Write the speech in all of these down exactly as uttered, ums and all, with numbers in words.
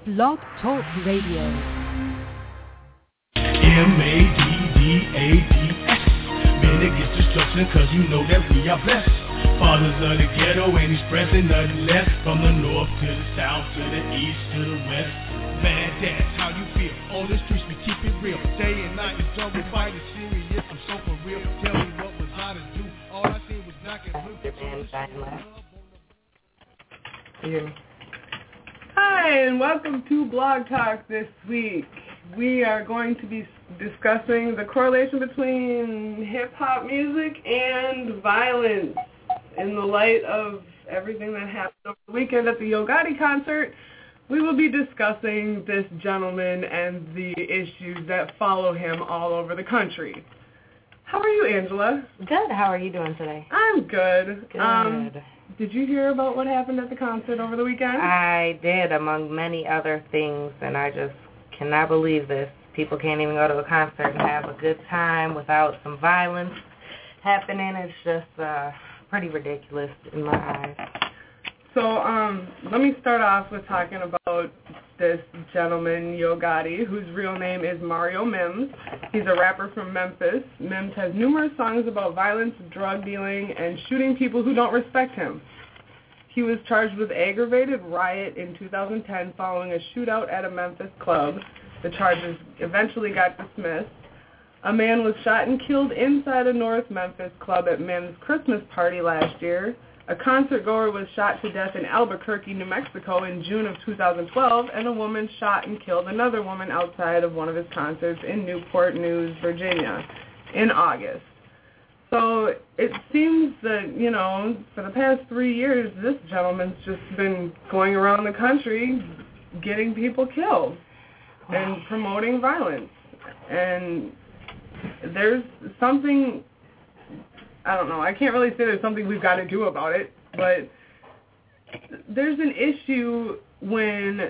Blog Talk Radio. M A D D A D S. Men against destruction, cause you know that we are blessed. Fathers of the ghetto ain't expressing nothing less. From the north to the south, to the east, to the west. Man, that's how you feel. On the streets we keep it real. Day and night the jungle fight is serious. I'm so for real. Tell me what was I to do. All I seen was black and blue. You hear me? Hi, and welcome to Blog Talk this week. We are going to be discussing the correlation between hip-hop music and violence in the light of everything that happened over the weekend at the Yo Gotti concert. We will be discussing this gentleman and the issues that follow him all over the country. How are you, Angela? Good. How are you doing today? I'm good. Good. Um, did you hear about what happened at the concert over the weekend? I did, among many other things, and I just cannot believe this. People can't even go to a concert and have a good time without some violence happening. It's just uh, pretty ridiculous in my eyes. So um, let me start off with talking about this gentleman, Yo Gotti, whose real name is Mario Mims. He's a rapper from Memphis. Mims has numerous songs about violence, drug dealing, and shooting people who don't respect him. He was charged with aggravated riot in two thousand ten following a shootout at a Memphis club. The charges eventually got dismissed. A man was shot and killed inside a North Memphis club at Mims' Christmas party last year. A concert goer was shot to death in Albuquerque, New Mexico in June of two thousand twelve, and a woman shot and killed another woman outside of one of his concerts in Newport News, Virginia in August. So it seems that, you know, for the past three years, this gentleman's just been going around the country getting people killed and promoting violence. And there's something... I don't know, I can't really say there's something we've got to do about it, but there's an issue when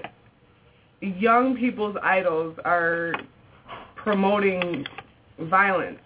young people's idols are promoting violence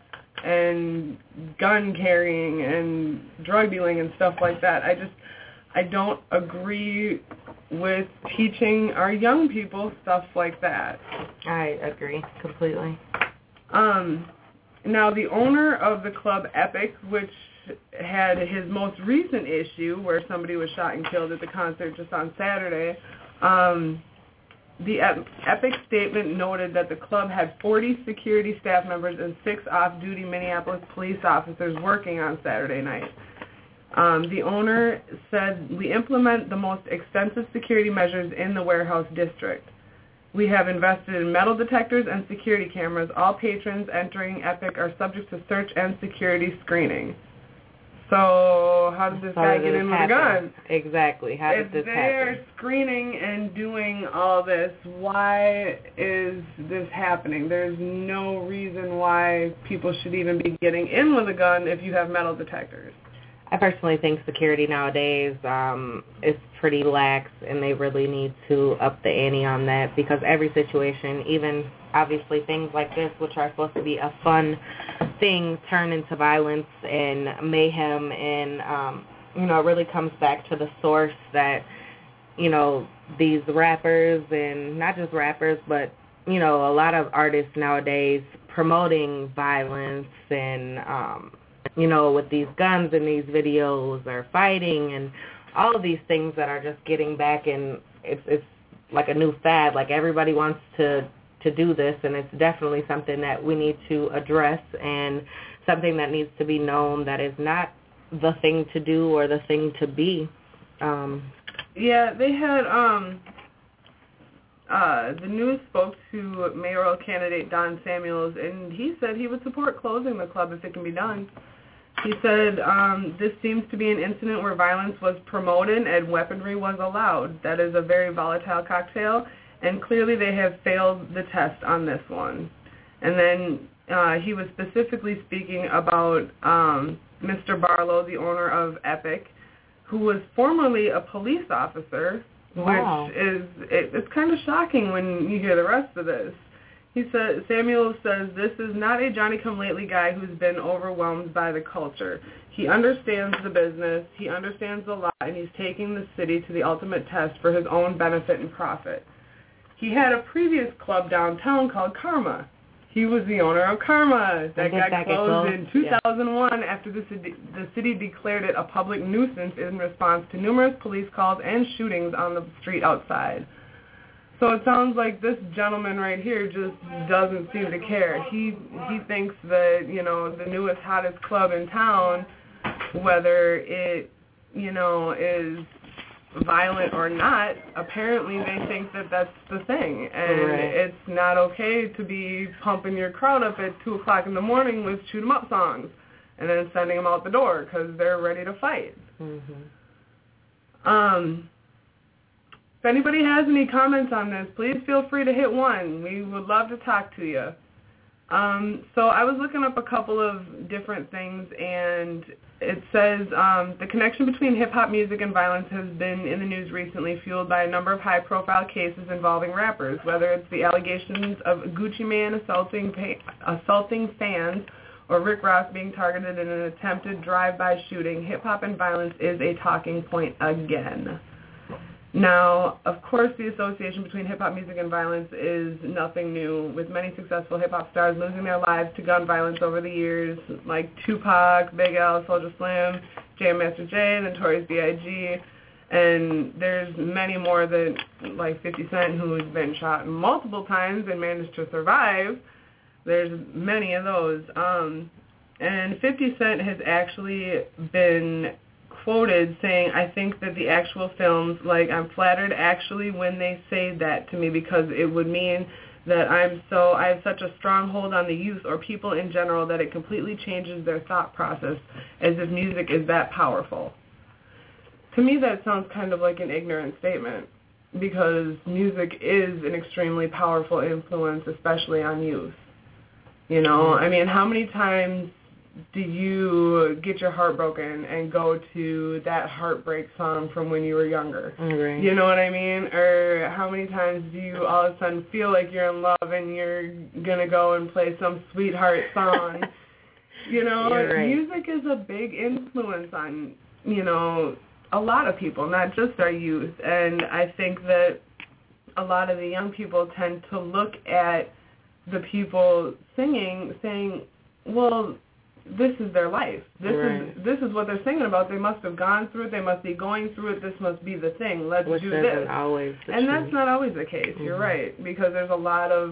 and gun carrying and drug dealing and stuff like that. I just, I don't agree with teaching our young people stuff like that. I agree completely. Um... Now, the owner of the club Epic, which had his most recent issue where somebody was shot and killed at the concert just on Saturday, um, the Epic statement noted that the club had forty security staff members and six off-duty Minneapolis police officers working on Saturday night. Um, the owner said, "We implement the most extensive security measures in the warehouse district. We have invested in metal detectors and security cameras. All patrons entering Epic are subject to search and security screening." So how did this how guy did get this in happen? with a gun? Exactly. How did if this they're happen? screening and doing all this, why is this happening? There's no reason why people should even be getting in with a gun if you have metal detectors. I personally think security nowadays um, is pretty lax, and they really need to up the ante on that, because every situation, even obviously things like this, which are supposed to be a fun thing, turn into violence and mayhem, and, um, you know, it really comes back to the source that, you know, these rappers, and not just rappers, but, you know, a lot of artists nowadays promoting violence and, um, you know, with these guns in these videos or fighting and all of these things that are just getting back, and it's it's like a new fad. Like, everybody wants to, to do this, and it's definitely something that we need to address and something that needs to be known that is not the thing to do or the thing to be. Um, yeah, they had, um, uh, the news spoke to mayoral candidate Don Samuels, and he said he would support closing the club if it can be done. He said, um, this seems to be an incident where violence was promoted and weaponry was allowed. That is a very volatile cocktail, and clearly they have failed the test on this one. And then uh, he was specifically speaking about um, Mister Barlow, the owner of Epic, who was formerly a police officer, wow. which is, it, it's kind of shocking when you hear the rest of this. He said, Samuel says, "This is not a Johnny-come-lately guy who's been overwhelmed by the culture. He understands the business, he understands the law, and he's taking the city to the ultimate test for his own benefit and profit." He had a previous club downtown called Karma. He was the owner of Karma. That got that closed, closed in two thousand one yeah. after the city, the city declared it a public nuisance in response to numerous police calls and shootings on the street outside. So it sounds like this gentleman right here just doesn't seem to care. He he thinks that, you know, the newest, hottest club in town, whether it, you know, is violent or not, apparently they think that that's the thing. And right. it's not okay to be pumping your crowd up at two o'clock in the morning with shoot 'em up songs and then sending them out the door because they're ready to fight. Mm-hmm. Um... If anybody has any comments on this, please feel free to hit one. We would love to talk to you. Um, so I was looking up a couple of different things, and it says um, the connection between hip-hop music and violence has been in the news recently, fueled by a number of high-profile cases involving rappers, whether it's the allegations of Gucci Mane assaulting, assaulting fans or Rick Ross being targeted in an attempted drive-by shooting. Hip-hop and violence is a talking point again. Now, of course, the association between hip-hop music and violence is nothing new, with many successful hip-hop stars losing their lives to gun violence over the years, like Tupac, Big L, Soulja Slim, Jam Master Jay, Notorious B I G, and there's many more that, like fifty Cent, who's been shot multiple times and managed to survive. There's many of those. Um, and fifty Cent has actually been quoted saying, I think that the actual films, like, I'm flattered actually when they say that to me because it would mean that I'm so, I have such a strong hold on the youth or people in general that it completely changes their thought process as if music is that powerful. To me, that sounds kind of like an ignorant statement because music is an extremely powerful influence, especially on youth. You know, I mean, how many times do you get your heart broken and go to that heartbreak song from when you were younger? Right. You know what I mean? Or how many times do you all of a sudden feel like you're in love and you're going to go and play some sweetheart song? You know, right. Music is a big influence on, you know, a lot of people, not just our youth. And I think that a lot of the young people tend to look at the people singing saying, well, this is their life. This right. is this is what they're singing about. They must have gone through it. They must be going through it. This must be the thing. Let's Which do isn't this. Always the and truth. That's not always the case. Mm-hmm. You're right, because there's a lot of,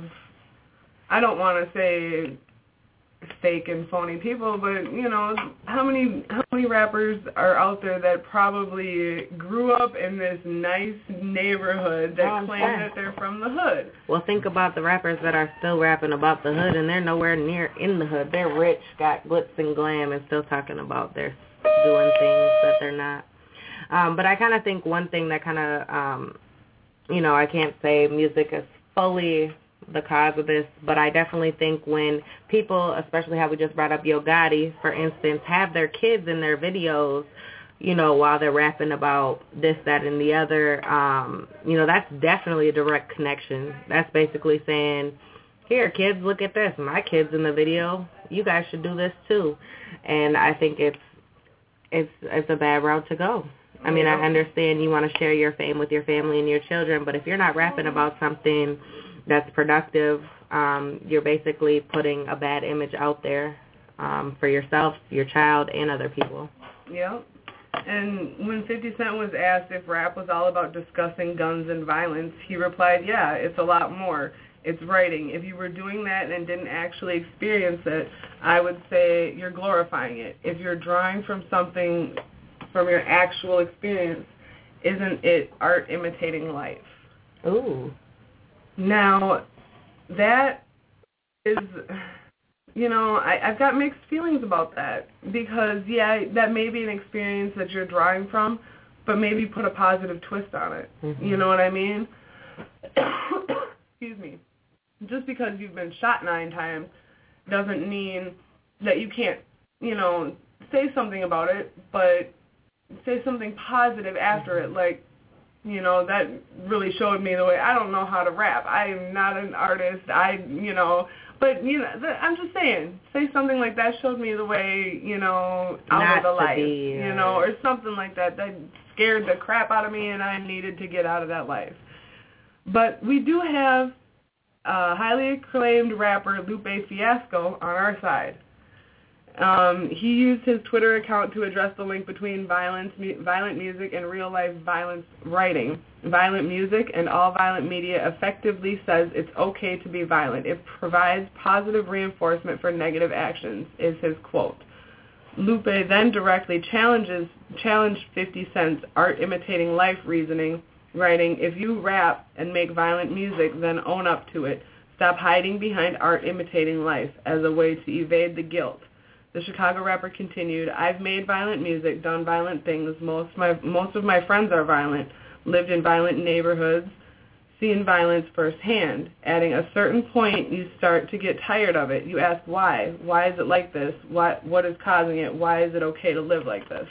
I don't want to say fake and phony people, but you know, how many how many rappers are out there that probably grew up in this nice neighborhood that oh, claim sure. that they're from the hood? Well, think about the rappers that are still rapping about the hood, and they're nowhere near in the hood. They're rich, got glitz and glam, and still talking about they're doing things that they're not. Um, but I kind of think one thing that kind of, um, you know, I can't say music is fully the cause of this, but I definitely think when people, especially how we just brought up Yo Gotti, for instance, have their kids in their videos, you know, while they're rapping about this, that, and the other, um, you know, that's definitely a direct connection. That's basically saying, here, kids, look at this. My kid's in the video. You guys should do this too. And I think it's it's it's a bad route to go. I mean, I understand you want to share your fame with your family and your children, but if you're not rapping about something that's productive, um, you're basically putting a bad image out there um, for yourself, your child, and other people. Yeah. And when fifty Cent was asked if rap was all about discussing guns and violence, he replied, yeah, it's a lot more. It's writing. If you were doing that and didn't actually experience it, I would say you're glorifying it. If you're drawing from something, from your actual experience, isn't it art imitating life? Ooh. Now, that is, you know, I, I've got mixed feelings about that because, yeah, that may be an experience that you're drawing from, but maybe put a positive twist on it. Mm-hmm. You know what I mean? Excuse me. Just because you've been shot nine times doesn't mean that you can't, you know, say something about it, but say something positive after it, like, you know, that really showed me the way. I don't know how to rap. I am not an artist. I, you know, but, you know, th- I'm just saying, say something like that showed me the way, you know, out not of the life, be, you know, or something like that. That scared the crap out of me and I needed to get out of that life. But we do have uh, highly acclaimed rapper Lupe Fiasco on our side. Um, he used his Twitter account to address the link between violence, mu- violent music and real-life violence writing. Violent music and all violent media effectively says it's okay to be violent. It provides positive reinforcement for negative actions, is his quote. Lupe then directly challenges challenged fifty Cent's art imitating life reasoning, writing, "If you rap and make violent music, then own up to it. Stop hiding behind art imitating life as a way to evade the guilt." The Chicago rapper continued, "I've made violent music, done violent things. Most my most of my friends are violent, lived in violent neighborhoods, seen violence firsthand." Adding, "A certain point, you start to get tired of it. You ask why. Why is it like this? What what is causing it? Why is it okay to live like this?"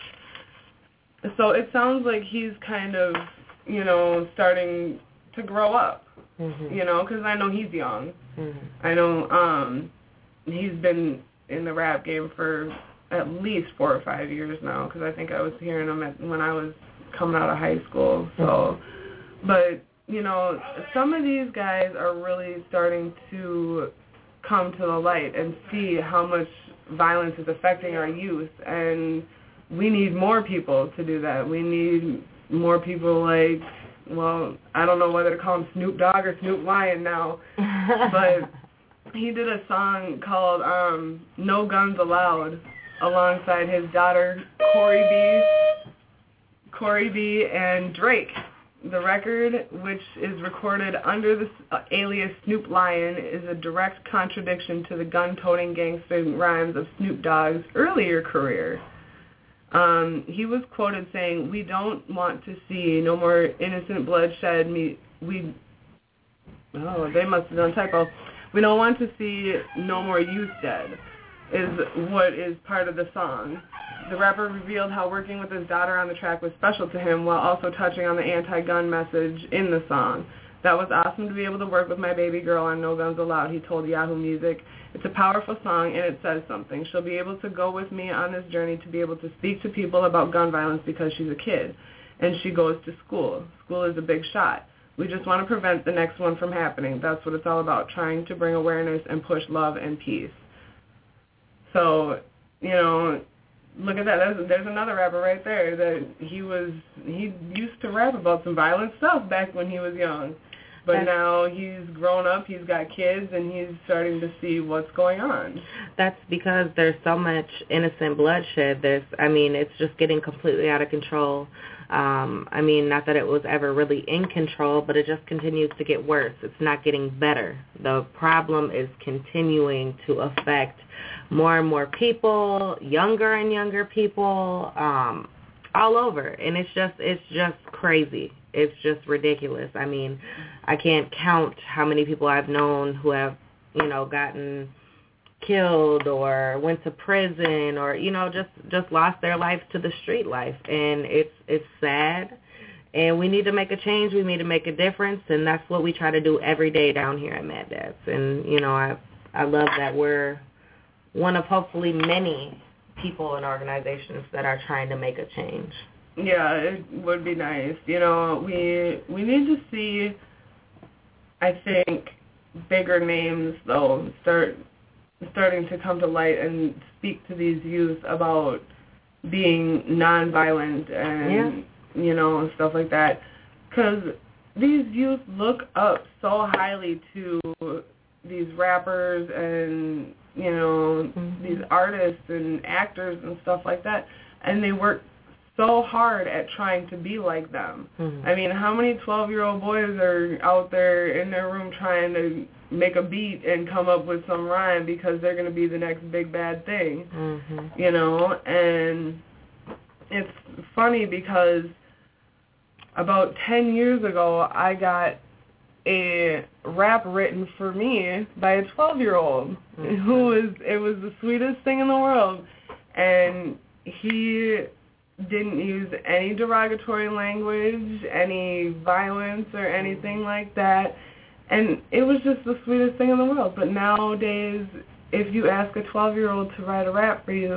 So it sounds like he's kind of, you know, starting to grow up, mm-hmm. you know, because I know he's young. Mm-hmm. I know um, he's been in the rap game for at least four or five years now, because I think I was hearing him at, when I was coming out of high school. So, but, you know, some of these guys are really starting to come to the light and see how much violence is affecting our youth, and we need more people to do that. We need more people like, well, I don't know whether to call him Snoop Dogg or Snoop Lion now, but he did a song called um, No Guns Allowed alongside his daughter, Corey B. Corey B. and Drake. The record, which is recorded under the uh, alias Snoop Lion, is a direct contradiction to the gun-toting gangster rhymes of Snoop Dogg's earlier career. Um, he was quoted saying, "We don't want to see no more innocent bloodshed. Me, we, oh, they must have done a typo. We don't want to see no more youth dead," is what is part of the song. The rapper revealed how working with his daughter on the track was special to him, while also touching on the anti-gun message in the song. "That was awesome to be able to work with my baby girl on No Guns Allowed," he told Yahoo Music. "It's a powerful song, and it says something. She'll be able to go with me on this journey to be able to speak to people about gun violence because she's a kid, and she goes to school. School is a big shot. We just want to prevent the next one from happening. That's what it's all about, trying to bring awareness and push love and peace." So, you know, look at that. There's, there's another rapper right there that he was, he used to rap about some violent stuff back when he was young. But that's, now he's grown up, he's got kids, and he's starting to see what's going on. That's because there's so much innocent bloodshed. There's, I mean, it's just getting completely out of control. Um, I mean, not that it was ever really in control, but it just continues to get worse. It's not getting better. The problem is continuing to affect more and more people, younger and younger people, um, all over. And it's just, it's just crazy. It's just ridiculous. I mean, I can't count how many people I've known who have, you know, gotten killed or went to prison or, you know, just, just lost their life to the street life. And it's it's sad. And we need to make a change. We need to make a difference. And that's what we try to do every day down here at Mad Dads. And, you know, I I love that we're one of hopefully many people and organizations that are trying to make a change. Yeah, it would be nice. You know, we we need to see, I think, bigger names, though, start starting to come to light and speak to these youth about being nonviolent and, yeah. you know, stuff like that. Because these youth look up so highly to these rappers and, you know, mm-hmm. these artists and actors and stuff like that, and they work so hard at trying to be like them. Mm-hmm. I mean, how many twelve-year-old boys are out there in their room trying to make a beat and come up with some rhyme because they're going to be the next big bad thing, mm-hmm. you know? And it's funny because about ten years ago, I got a rap written for me by a twelve-year-old mm-hmm. who was, it was the sweetest thing in the world. And he didn't use any derogatory language, any violence or anything like that. And it was just the sweetest thing in the world. But nowadays, if you ask a twelve-year-old to write a rap for you,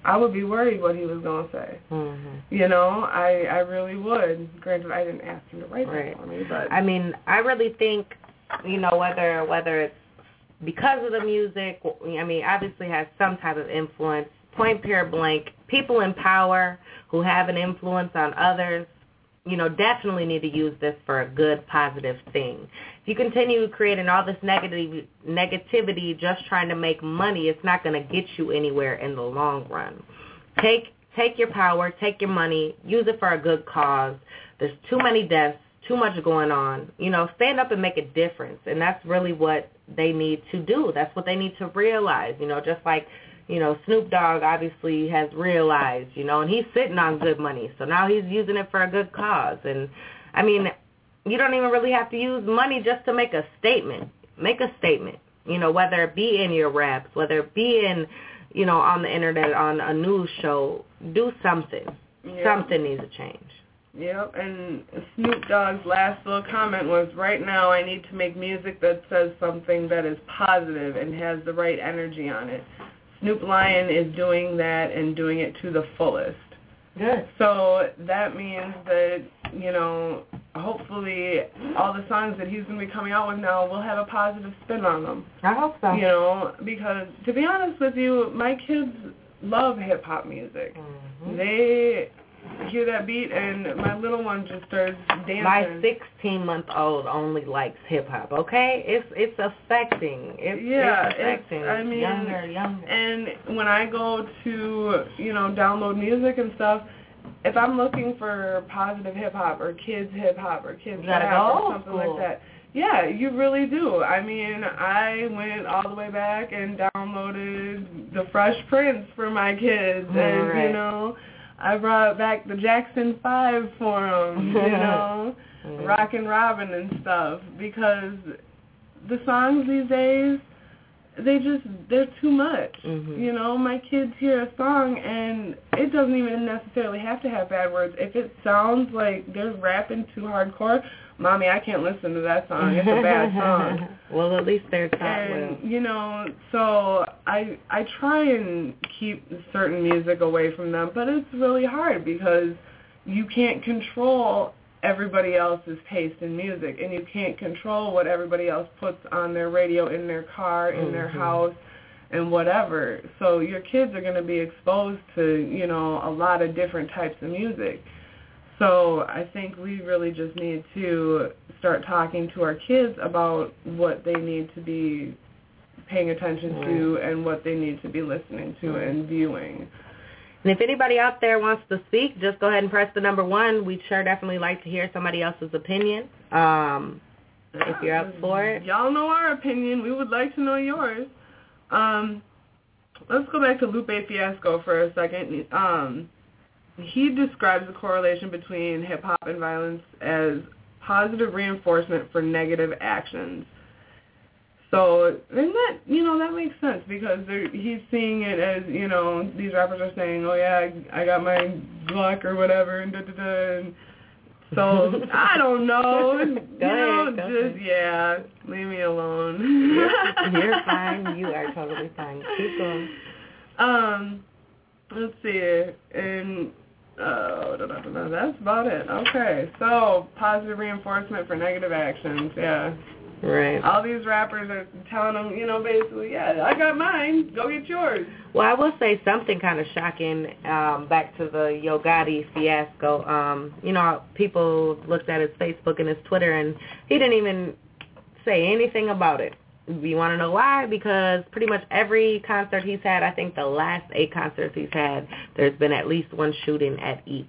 I would be worried what he was going to say. Mm-hmm. You know, I I really would. Granted, I didn't ask him to write right. that for me, but I mean, I really think, you know, whether whether it's because of the music, I mean, obviously has some type of influence. Point period blank. People in power who have an influence on others, you know, definitely need to use this for a good, positive thing. If you continue creating all this negative negativity just trying to make money, it's not going to get you anywhere in the long run. Take take your power, take your money, use it for a good cause. There's too many deaths, too much going on. You know, stand up and make a difference, and that's really what they need to do. That's what they need to realize, you know, just like, you know, Snoop Dogg obviously has realized, you know, and he's sitting on good money. So now he's using it for a good cause. And, I mean, you don't even really have to use money just to make a statement. Make a statement, you know, whether it be in your raps, whether it be in, you know, on the Internet, on a news show. Do something. Yeah. Something needs to change. Yep, and Snoop Dogg's last little comment was, right now I need to make music that says something that is positive and has the right energy on it. Snoop Lion is doing that and doing it to the fullest. Good. So that means that, you know, hopefully all the songs that he's going to be coming out with now will have a positive spin on them. I hope so. You know, because to be honest with you, my kids love hip-hop music. Mm-hmm. They hear that beat, and my little one just starts dancing. My sixteen-month-old only likes hip-hop, okay? It's it's affecting. It's, yeah, it's affecting. It's, I mean, younger, younger. And when I go to, you know, download music and stuff, if I'm looking for positive hip-hop or kids hip-hop or kids rap or something like that, yeah, you really do. I mean, I went all the way back and downloaded The Fresh Prince for my kids, and, right. you know, I brought back the Jackson five for them, you know, mm-hmm. Rockin' Robin and stuff, because the songs these days, they just, they're too much. Mm-hmm. You know, my kids hear a song, and it doesn't even necessarily have to have bad words. If it sounds like they're rapping too hardcore, Mommy, I can't listen to that song. It's a bad song. Well, at least they're taught and, well. You know, so I I try and keep certain music away from them, but it's really hard because you can't control everybody else's taste in music, and you can't control what everybody else puts on their radio, in their car, in mm-hmm. their house, and whatever. So your kids are going to be exposed to, you know, a lot of different types of music. So I think we really just need to start talking to our kids about what they need to be paying attention mm. to and what they need to be listening to mm. and viewing. And if anybody out there wants to speak, just go ahead and press the number one. We'd sure definitely like to hear somebody else's opinion. Um, if you're up for it. Y'all know our opinion. We would like to know yours. Um, let's go back to Lupe Fiasco for a second. Um, he describes the correlation between hip-hop and violence as positive reinforcement for negative actions. So, and that, you know, that makes sense because he's seeing it as, you know, these rappers are saying, oh, yeah, I, I got my Glock or whatever, and da-da-da, and so, I don't know, you go know, ahead, go just, ahead. yeah, leave me alone. you're, you're fine, you are totally fine. Keep going. Um, let's see, and, uh, da, da, da, da, that's about it. Okay, so, positive reinforcement for negative actions, yeah. Right. All these rappers are telling them, you know, basically, yeah, I got mine, go get yours. Well, I will say something kind of shocking, um, back to the Yo Gotti fiasco. Um, you know, people looked at his Facebook and his Twitter, and he didn't even say anything about it. You want to know why? Because pretty much every concert he's had, I think the last eight concerts he's had, there's been at least one shooting at each.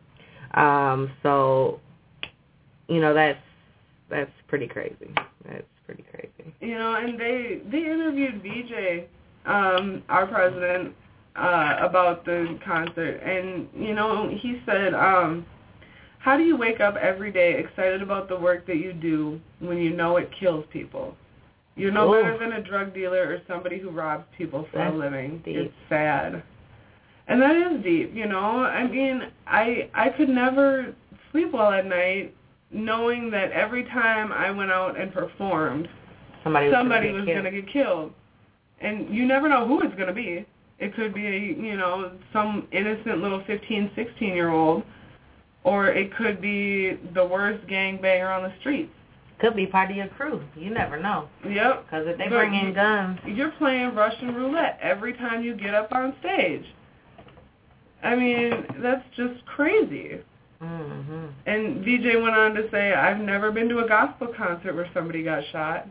Um, so, you know, that's that's pretty crazy. That's pretty crazy. You know, and they they interviewed V J, um, our president, uh, about the concert, and, you know, he said, um, how do you wake up every day excited about the work that you do when you know it kills people? You're no Ooh. better than a drug dealer or somebody who robs people for That's a living. deep. It's sad. And that is deep, you know. I mean, I I could never sleep well at night knowing that every time I went out and performed, somebody was somebody gonna was get going to get killed. And you never know who it's going to be. It could be, you know, some innocent little fifteen, sixteen-year-old, or it could be the worst gangbanger on the streets. Could be part of your crew. You never know. Yep. Because if they But bring in you, guns. You're playing Russian roulette every time you get up on stage. I mean, that's just crazy. Mm-hmm. And V J went on to say, I've never been to a gospel concert where somebody got shot.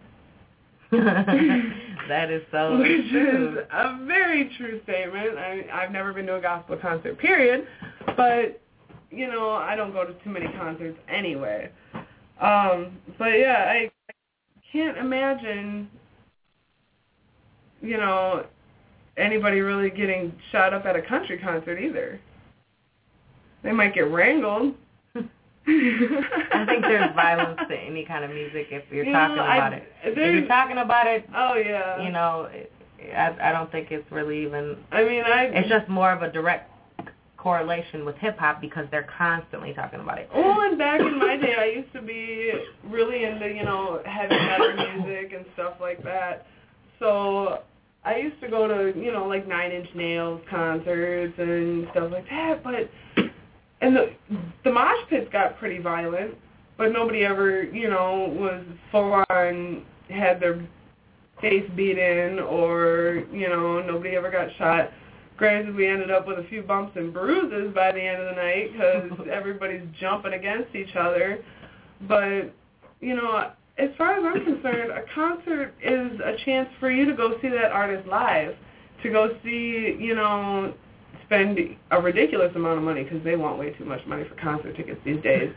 That is so Which true. is a very true statement. I, I've never been to a gospel concert, period. But, you know, I don't go to too many concerts anyway. Um, but, yeah, I, I can't imagine, you know, anybody really getting shot up at a country concert either. They might get wrangled. I think there's violence to any kind of music if you're you talking know, about I, it. If you're talking about it, oh yeah. You know, I I don't think it's really even. I mean, I. It's just more of a direct correlation with hip hop because they're constantly talking about it. Well, and back in my day, I used to be really into, you know, heavy metal music and stuff like that. So I used to go to, you know, like Nine Inch Nails concerts and stuff like that, but. And the the mosh pits got pretty violent, but nobody ever, you know, was full on, had their face beat in, or, you know, nobody ever got shot. Granted, we ended up with a few bumps and bruises by the end of the night because everybody's jumping against each other. But, you know, as far as I'm concerned, a concert is a chance for you to go see that artist live, to go see, you know, spend a ridiculous amount of money because they want way too much money for concert tickets these days,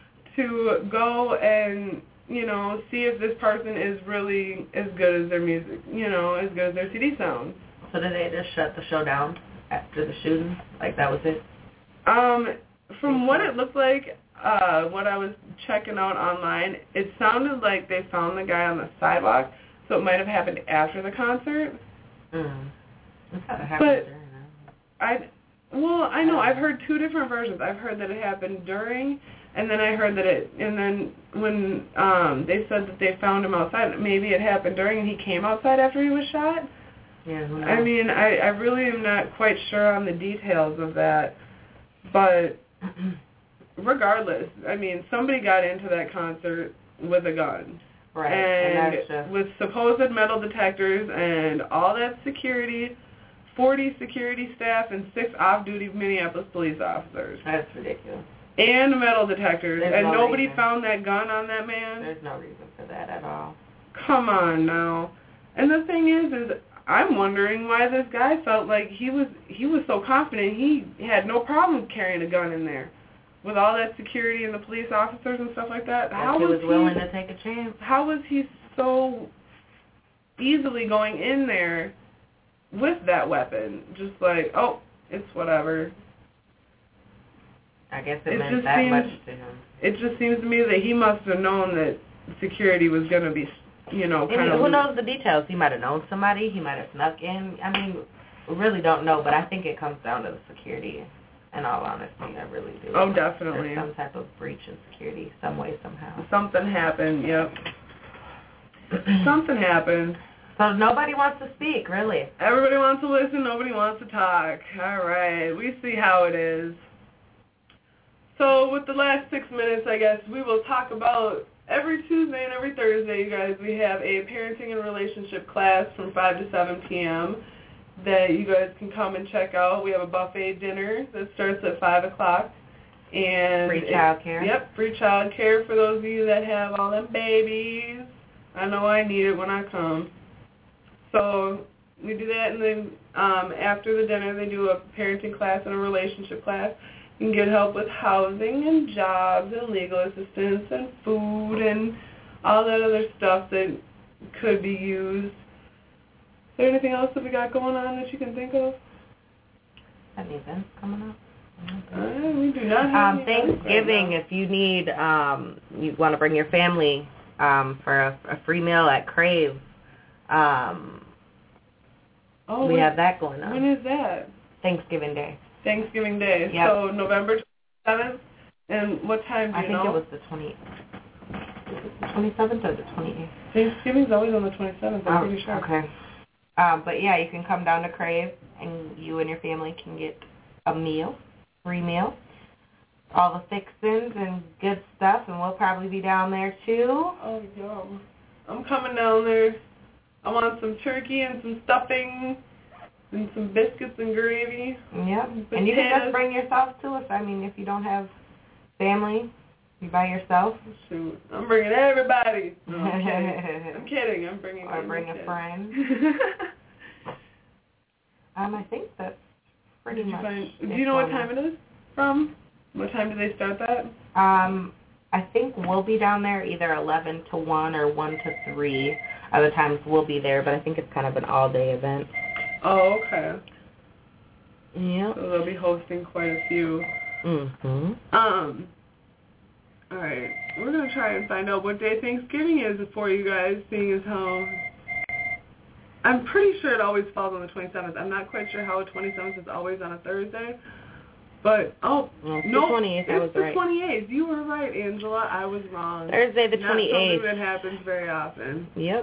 to go and, you know, see if this person is really as good as their music, you know, as good as their C D sounds. So did they just shut the show down after the shooting? Like that was it? Um, from what it looked like, uh, what I was checking out online, it sounded like they found the guy on the sidewalk, so it might have happened after the concert. Mm. That's how it happened. But I, well, I know. I've heard two different versions. I've heard that it happened during, and then I heard that it, and then when um, they said that they found him outside, maybe it happened during and he came outside after he was shot. Yeah, who knows? I mean, I, I really am not quite sure on the details of that, but regardless, I mean, somebody got into that concert with a gun. Right, and, and that's just... with supposed metal detectors and all that security, forty security staff and six off-duty Minneapolis police officers. That's ridiculous. And metal detectors. There's and no nobody reason. found that gun on that man? There's no reason for that at all. Come on now. And the thing is, is I'm wondering why this guy felt like he was he was so confident he had no problem carrying a gun in there. With all that security and the police officers and stuff like that. How he was was willing he, to take a chance. How was he so easily going in there with that weapon? Just like, oh, it's whatever. I guess it, it meant that seems, much to him. It just seems to me that he must have known that security was going to be, you know, kind of... Who knows the details? He might have known somebody. He might have snuck in. I mean, we really don't know, but I think it comes down to the security. In all honesty, I really do. Oh, definitely. There's some type of breach in security, some way, somehow. Something happened, yep. Something happened. So nobody wants to speak, really. Everybody wants to listen, nobody wants to talk. All right, we see how it is. So with the last six minutes, I guess, we will talk about every Tuesday and every Thursday, you guys, we have a parenting and relationship class from five to seven p.m. that you guys can come and check out. We have a buffet dinner that starts at five o'clock. And free child care. Yep, free child care for those of you that have all them babies. I know I need it when I come. So we do that, and then um, after the dinner, they do a parenting class and a relationship class. You can get help with housing and jobs and legal assistance and food and all that other stuff that could be used. Is there anything else that we got going on that you can think of? Any events coming up? Uh, we do not have um, Thanksgiving, right if you need, um, you want to bring your family um, for a, a free meal at Crave, um, oh, we when, have that going on. When is that? Thanksgiving Day. Thanksgiving Day. Yep. So November twenty-seventh. And what time do I you think know? it was the twenty, the twenty-seventh or the twenty-eighth. Thanksgiving's always on the twenty-seventh, I'm oh, pretty sure. Okay. Um, but, yeah, you can come down to Crave and you and your family can get a meal, free meal, all the fixings and good stuff, and we'll probably be down there too. Oh, yum. I'm coming down there. I want some turkey and some stuffing and some biscuits and gravy. Yep. And you can just bring yourself to us. I mean, if you don't have family, you by yourself. Shoot. I'm bringing everybody. No, I'm kidding. I'm kidding. I'm bringing Or bring a kids. friend. um, I think that's pretty Did you much find, Do you know what time it is from? What time do they start that? Um, I think we'll be down there either eleven to one or one to three. Other times we'll be there, but I think it's kind of an all-day event. Oh, okay. Yeah. So they'll be hosting quite a few. Mm-hmm. Um, all right. We're going to try and find out what day Thanksgiving is for you guys, seeing as how... I'm pretty sure it always falls on the twenty-seventh. I'm not quite sure how the twenty-seventh is always on a Thursday. But, oh, well, no, the twenty-eighth, it's I was the right. twenty-eighth. You were right, Angela. I was wrong. Thursday the twenty-eighth. Not something that happens very often. Yep.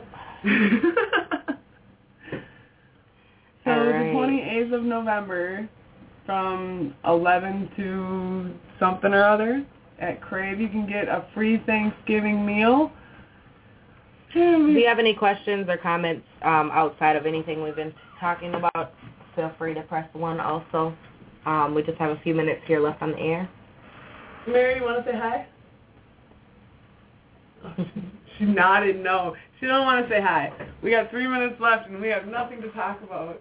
So All right. the twenty-eighth of November from eleven to something or other at Crave, you can get a free Thanksgiving meal. If you have any questions or comments um, outside of anything we've been talking about, feel free to press one also. Um, we just have a few minutes here left on the air. Mary, you want to say hi? She nodded no. She don't want to say hi. We got three minutes left and we have nothing to talk about.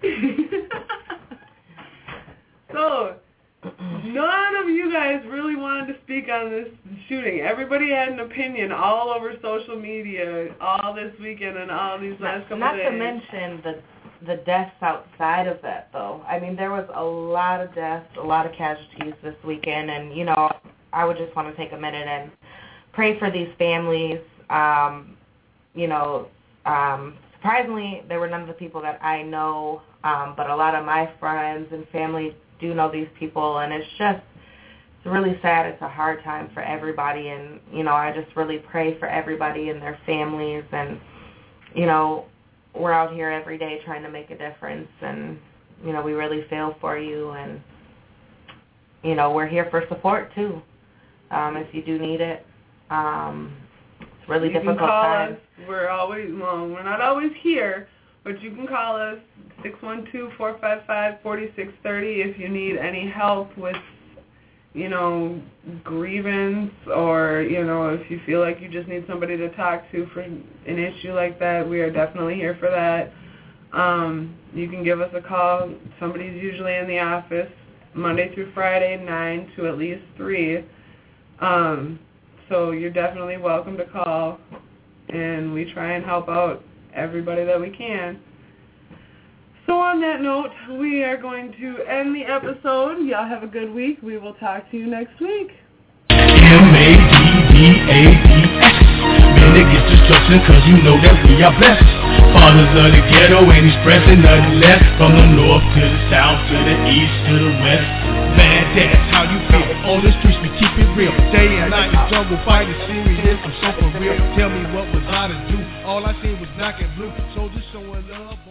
So, none of you guys really wanted to speak on this shooting. Everybody had an opinion all over social media all this weekend and all these last couple Not days. to mention the the deaths outside of that, though. I mean, there was a lot of deaths, a lot of casualties this weekend, and, you know, I would just want to take a minute and pray for these families. Um, you know, um, surprisingly, there were none of the people that I know, um, but a lot of my friends and family do know these people, and it's just it's really sad. It's a hard time for everybody, and, you know, I just really pray for everybody and their families, and, you know, we're out here every day trying to make a difference, and, you know, we really feel for you, and, you know, we're here for support, too, um, if you do need it. Um, it's really you difficult can call time. us. We're always, well, we're not always here, but you can call us, six one two, four five five, four six three zero, if you need any help with, you know, grievance, or, you know, if you feel like you just need somebody to talk to for an issue like that. We are definitely here for that. Um, you can give us a call. Somebody's usually in the office Monday through Friday, nine to at least three. Um, so you're definitely welcome to call, and we try and help out everybody that we can. So on that note, we are going to end the episode. Y'all have a good week. We will talk to you next week. M A D D A D S. Man, they get destruction cause you know that we are blessed. Fathers of the ghetto ain't expressing nothing less. From the north to the south, to the east, to the west. Man, that's how you feel. On the streets we keep it real. Day and night the jungle fight is serious. I'm so for real. Tell me what was I to do. All I seen was black and blue. Soldiers showing love.